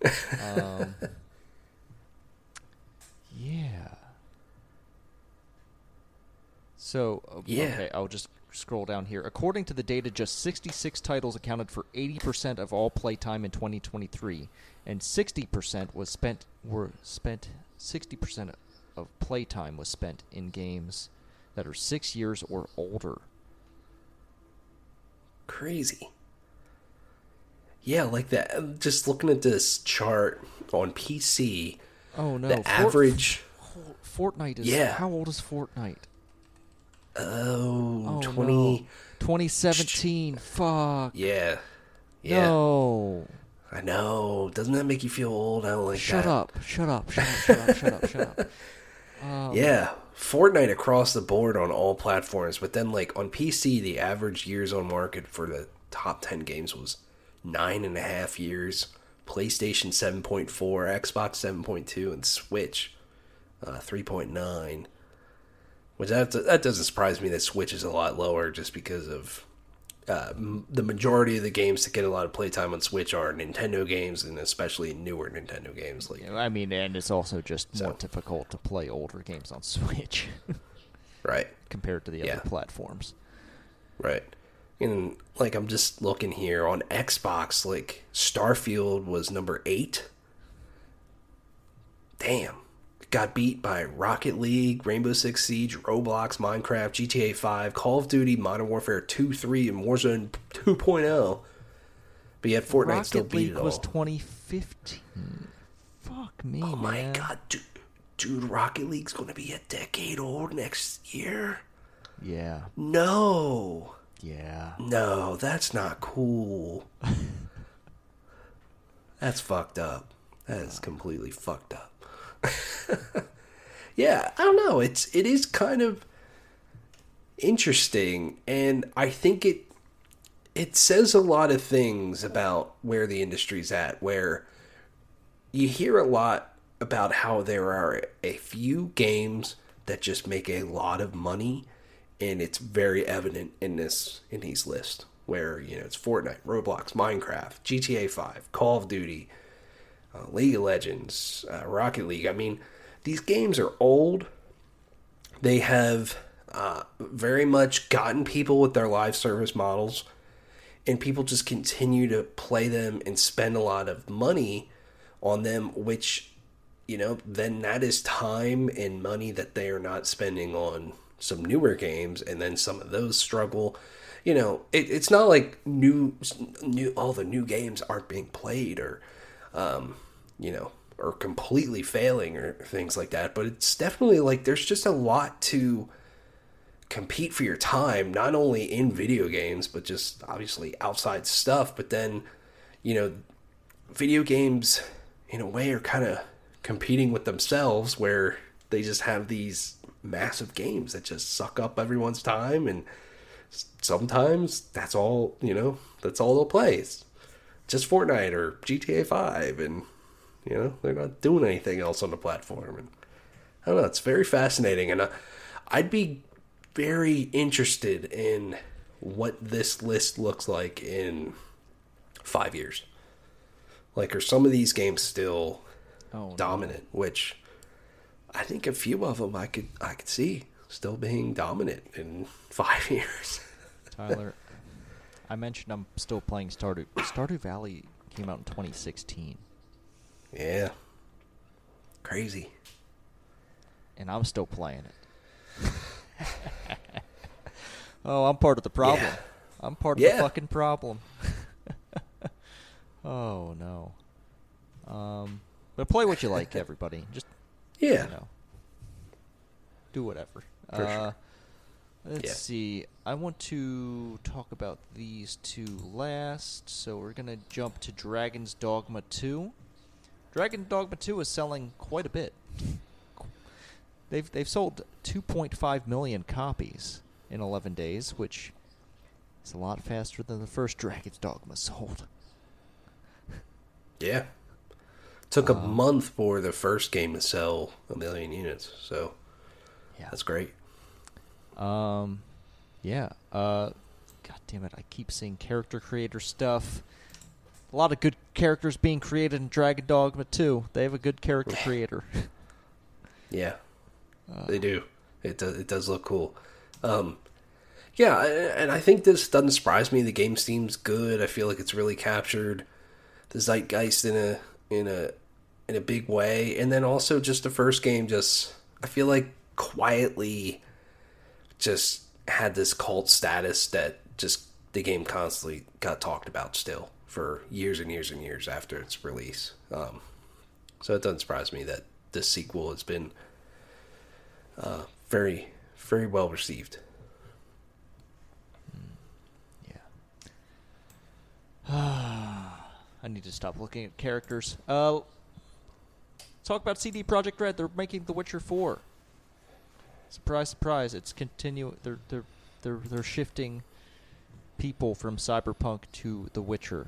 Yeah. So, okay, I'll just scroll down here. According to the data, just 66 titles accounted for 80% of all playtime in 2023, and 60% was spent 60% of playtime was spent in games that are 6 years or older. Crazy. Yeah, like that. Just looking at this chart on PC, Oh no! the average. Fortnite is. Yeah. How old is Fortnite? Oh, Oh 20. no. 2017. Fuck. Yeah. Yeah. No. I know. Doesn't that make you feel old? I don't like Shut that. up. Shut up. Shut up. Shut up. Shut up. Shut up. Yeah. Fortnite across the board on all platforms, but then like on PC, the average years on market for the top 10 games was 9.5 years. PlayStation 7.4, Xbox 7.2, and Switch 3.9. Which that doesn't surprise me that Switch is a lot lower, just because of the majority of the games that get a lot of playtime on Switch are Nintendo games, and especially newer Nintendo games. Like, I mean, and it's also just more difficult to play older games on Switch. right. Compared to the other platforms. Right. And like, I'm just looking here on Xbox, like Starfield was number 8. Damn. Got beat by Rocket League, Rainbow Six Siege, Roblox, Minecraft, GTA 5, Call of Duty, Modern Warfare 2, 3, and Warzone 2.0. But yet Fortnite still beat League it all. was 2015. Fuck me, Oh my man. god, dude, Rocket League's gonna be a decade old next year? Yeah. No. Yeah. No, that's not cool. That's fucked up. That is completely fucked up. Yeah, I don't know. It is kind of interesting, and I think it says a lot of things about where the industry's at, where you hear a lot about how there are a few games that just make a lot of money, and it's very evident in these lists, where it's Fortnite, Roblox, Minecraft, GTA 5, Call of Duty, League of Legends, Rocket League. I mean, these games are old. They have very much gotten people with their live service models, and people just continue to play them and spend a lot of money on them, which, then that is time and money that they are not spending on some newer games, and then some of those struggle. It's not like all the new games aren't being played, or or completely failing, or things like that. But it's definitely like there's just a lot to compete for your time, not only in video games, but just obviously outside stuff. But then, video games in a way are kind of competing with themselves, where they just have these massive games that just suck up everyone's time, and sometimes that's all they'll play. It's just Fortnite or GTA 5, and they're not doing anything else on the platform. And I don't know, it's very fascinating, and I'd be very interested in what this list looks like in 5 years. Like, are some of these games still dominant? Which I think a few of them I could see still being dominant in 5 years. Tyler, I mentioned I'm still playing Stardew. Stardew Valley came out in 2016. Yeah. Crazy. And I'm still playing it. Oh, I'm part of the problem. Yeah. I'm part of the fucking problem. Oh, no. But play what you like, everybody. Just, do whatever. For sure. Let's see. I want to talk about these two last, so we're going to jump to Dragon's Dogma 2. Dragon Dogma 2 is selling quite a bit. They've sold 2.5 million copies in 11 days, which is a lot faster than the first Dragon's Dogma sold. Yeah. Took a month for the first game to sell 1 million units, so that's great. Yeah. God damn it! I keep seeing character creator stuff. A lot of good characters being created in Dragon Dogma 2. They have a good character creator. Yeah, they do. It does look cool. Yeah, and I think this doesn't surprise me. The game seems good. I feel like it's really captured the zeitgeist in a big way. And then also just the first game, just I feel like quietly just had this cult status that just the game constantly got talked about still for years and years and years after its release. So it doesn't surprise me that this sequel has been very, very well received. I need to stop looking at characters. Talk about CD Projekt Red. They're making The Witcher 4. Surprise, surprise! It's They're shifting people from Cyberpunk to The Witcher.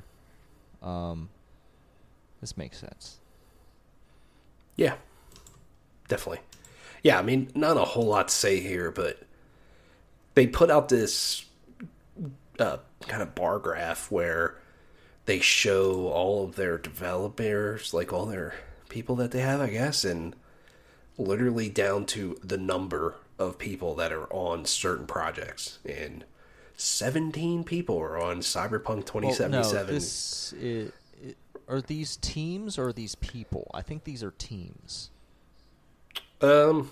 This makes sense. Yeah, definitely. Yeah, I mean, not a whole lot to say here, but they put out this kind of bar graph where they show all of their developers, like all their people that they have, I guess, and literally down to the number of people that are on certain projects. And 17 people are on Cyberpunk 2077. Are these teams or are these people? I think these are teams. Yeah,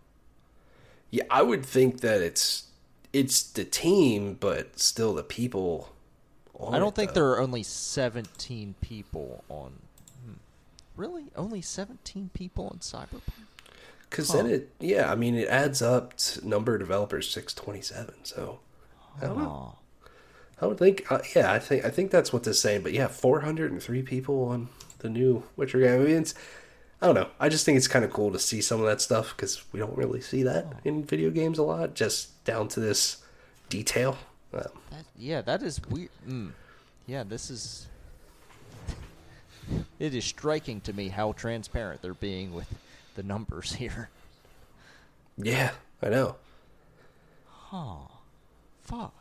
I would think that it's the team, but still the people on I don't think though. there are only 17 people on. Really? Only 17 people on Cyberpunk? Because then it adds up to number of developers 627. So I don't know. I would think, I think that's what they're saying. But yeah, 403 people on the new Witcher game. I mean, I don't know. I just think it's kind of cool to see some of that stuff because we don't really see that in video games a lot. Just down to this detail. That is weird. Yeah, this is. It is striking to me how transparent they're being with the numbers here. Yeah, I know. Huh. Fuck.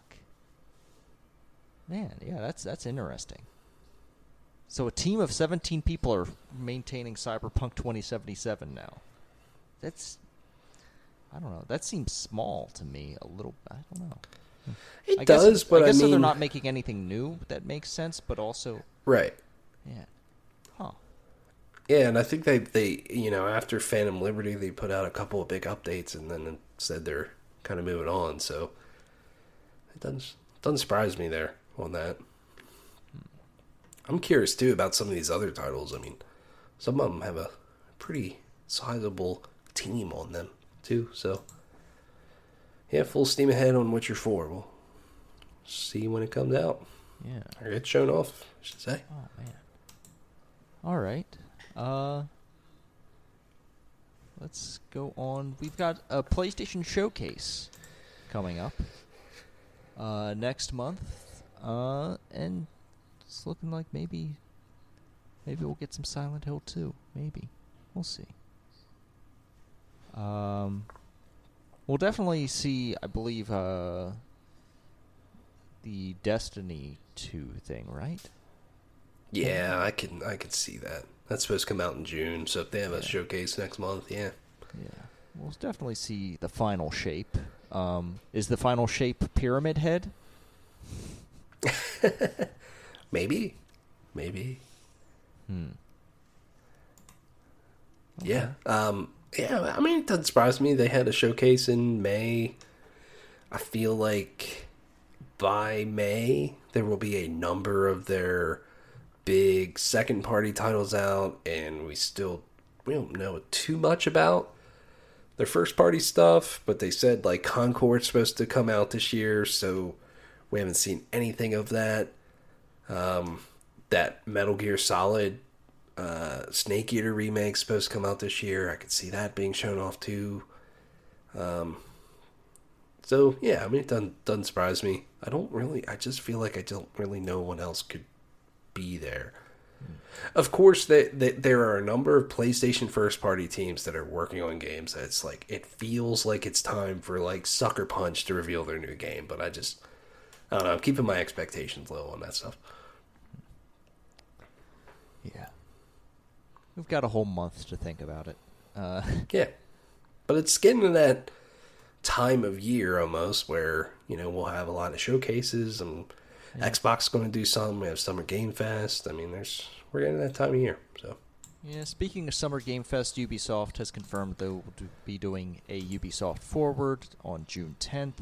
Man, yeah, that's interesting. So a team of 17 people are maintaining Cyberpunk 2077 now. That's... I don't know. That seems small to me a little... I don't know. It does, but I guess mean... so they're not making anything new that makes sense, but also... Right. Yeah. Huh. Yeah, and I think they after Phantom Liberty, they put out a couple of big updates and then said they're kind of moving on, so it doesn't surprise me there on that. I'm curious, too, about some of these other titles. I mean, some of them have a pretty sizable team on them, too, so yeah, full steam ahead on Witcher 4. We'll see when it comes out. Yeah. Or it's shown off, I should say. Oh, man. All right. Let's go on. We've got a PlayStation Showcase coming up next month, and it's looking like maybe we'll get some Silent Hill 2. Maybe. We'll see. We'll definitely see, I believe, the Destiny 2 thing, right? Yeah, I could see that. That's supposed to come out in June, so if they have a showcase next month, yeah. Yeah. We'll definitely see the final shape. Is the final shape Pyramid Head? Maybe. Okay. Yeah. Yeah, I mean, it doesn't surprise me. They had a showcase in May. I feel like by May, there will be a number of their big second-party titles out, and we don't know too much about their first-party stuff, but they said, like, Concord's supposed to come out this year, so we haven't seen anything of that. That Metal Gear Solid Snake Eater remake supposed to come out this year. I could see that being shown off too. So yeah, I mean, it doesn't surprise me. I just feel like I don't really know what else could be there. Of course, there are a number of PlayStation first-party teams that are working on games that it's like, it feels like it's time for, like, Sucker Punch to reveal their new game, but I don't know, I'm keeping my expectations low on that stuff. Yeah. We've got a whole month to think about it. Yeah. But it's getting to that time of year almost where, we'll have a lot of showcases and Xbox is going to do something. We have Summer Game Fest. I mean, we're getting that time of year. So. Yeah, speaking of Summer Game Fest, Ubisoft has confirmed they will be doing a Ubisoft Forward on June 10th.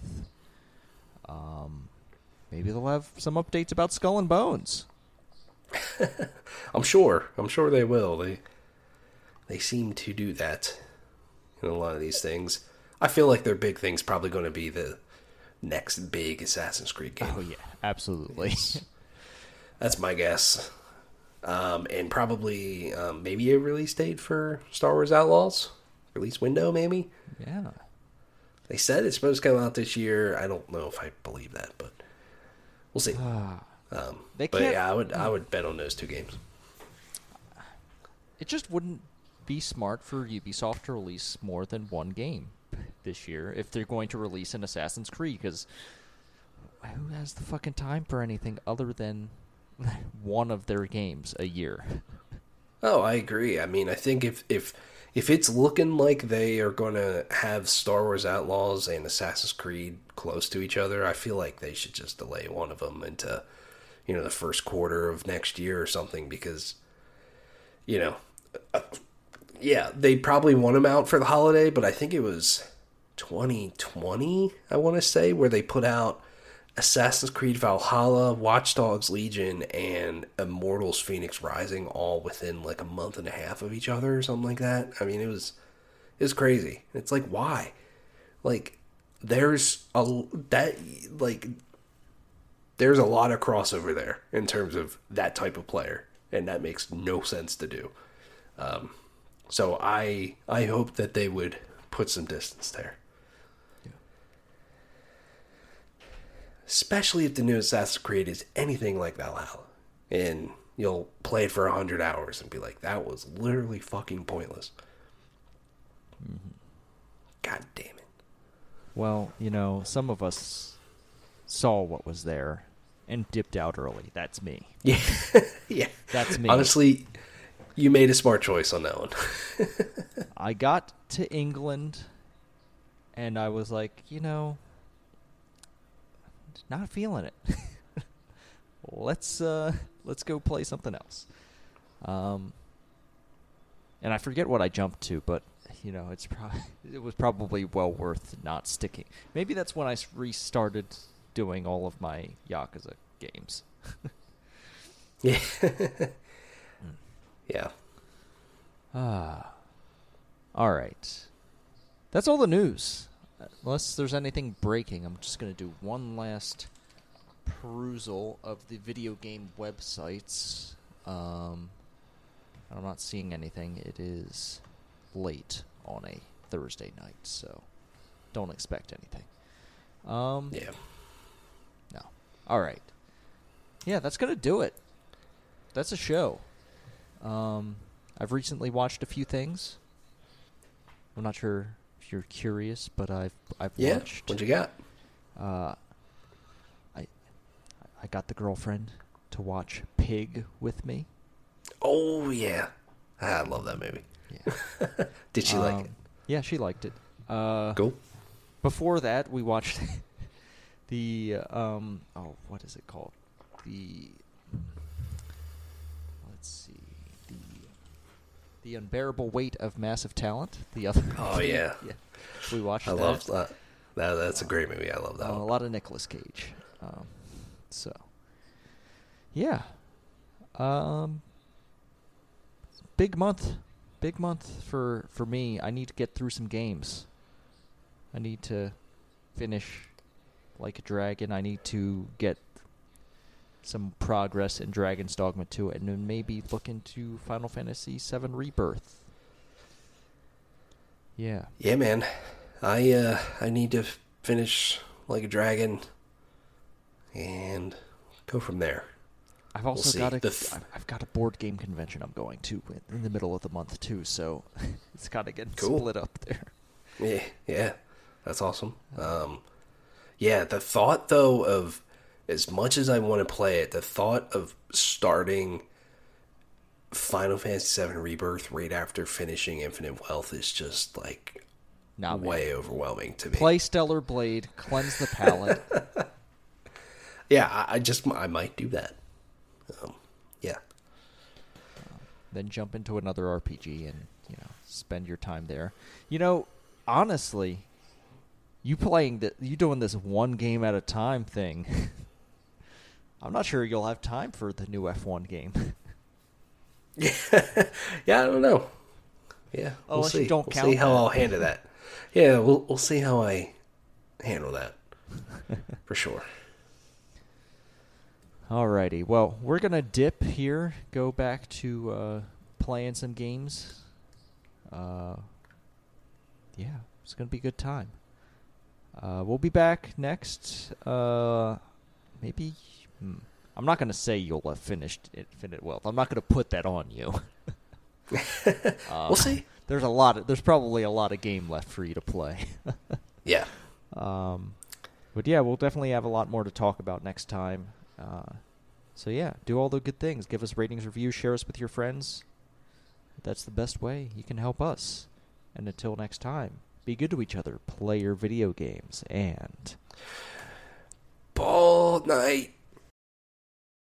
Maybe they'll have some updates about Skull and Bones. I'm sure they will. They seem to do that in a lot of these things. I feel like their big thing's probably going to be the next big Assassin's Creed game. Oh yeah, absolutely. That's my guess. And probably maybe a release date for Star Wars Outlaws. Release window, maybe? Yeah. They said it's supposed to come out this year. I don't know if I believe that, but we'll see. But yeah, I would bet on those two games. It just wouldn't be smart for Ubisoft to release more than one game this year if they're going to release an Assassin's Creed, because who has the fucking time for anything other than one of their games a year? Oh, I agree. I mean, I think if it's looking like they are going to have Star Wars Outlaws and Assassin's Creed close to each other, I feel like they should just delay one of them into, the first quarter of next year or something, because, yeah, they probably want them out for the holiday, but I think it was 2020, I want to say, where they put out Assassin's Creed Valhalla, Watch Dogs Legion, and Immortals Phoenix Rising all within like a month and a half of each other or something like that. I mean, it was crazy. It's like, why? Like, there's a lot of crossover there in terms of that type of player, and that makes no sense to do. So I hope that they would put some distance there. Yeah. Especially if the new Assassin's Creed is anything like Valhalla. And you'll play it for 100 hours and be like, that was literally fucking pointless. Mm-hmm. God damn it. Well, some of us saw what was there and dipped out early. That's me. Yeah. Yeah. That's me. Honestly, you made a smart choice on that one. I got to England, and I was like, not feeling it. Let's go play something else. And I forget what I jumped to, but it was probably well worth not sticking. Maybe that's when I restarted doing all of my Yakuza games. Yeah. Yeah. All right. That's all the news. Unless there's anything breaking, I'm just going to do one last perusal of the video game websites. I'm not seeing anything. It is late on a Thursday night, so don't expect anything. Yeah. No. All right. Yeah, that's going to do it. That's a show. I've recently watched a few things. I'm not sure if you're curious, but I've watched. What'd you got? I got the girlfriend to watch Pig with me. Oh yeah, I love that movie. Yeah. Did she like it? Yeah, she liked it. Cool. Before that, we watched the what is it called? The Unbearable Weight of Massive Talent. The other. Oh yeah. Yeah. We watched. I love that. That's a great movie. I love that one. A lot of Nicolas Cage. So. Yeah. Big month for me. I need to get through some games. I need to finish Like a Dragon. I need to get some progress in Dragon's Dogma 2, and then maybe look into Final Fantasy VII Rebirth. Yeah. Yeah, man. I need to finish Like a Dragon and go from there. I've also see. got I've got a board game convention I'm going to in the middle of the month too, so it's kind of getting split up there. Yeah, that's awesome. Yeah, the thought though of, as much as I want to play it, the thought of starting Final Fantasy VII Rebirth right after finishing Infinite Wealth is just like way overwhelming to me. Play Stellar Blade, cleanse the palate. Yeah, I might do that. Yeah. Then jump into another RPG and spend your time there. Honestly, you doing this one game at a time thing. I'm not sure you'll have time for the new F1 game. Yeah, I don't know. Yeah, we'll see. We'll see how I'll handle that. Yeah, we'll see how I handle that for sure. Alrighty, well, we're gonna dip here, go back to playing some games. Yeah, it's gonna be a good time. We'll be back next. Maybe. I'm not gonna say you'll have finished Infinite Wealth. I'm not gonna put that on you. We'll see. There's probably a lot of game left for you to play. Yeah. But yeah, we'll definitely have a lot more to talk about next time. So yeah, do all the good things. Give us ratings, reviews, share us with your friends. That's the best way you can help us. And until next time, be good to each other, play your video games, and Bald Night.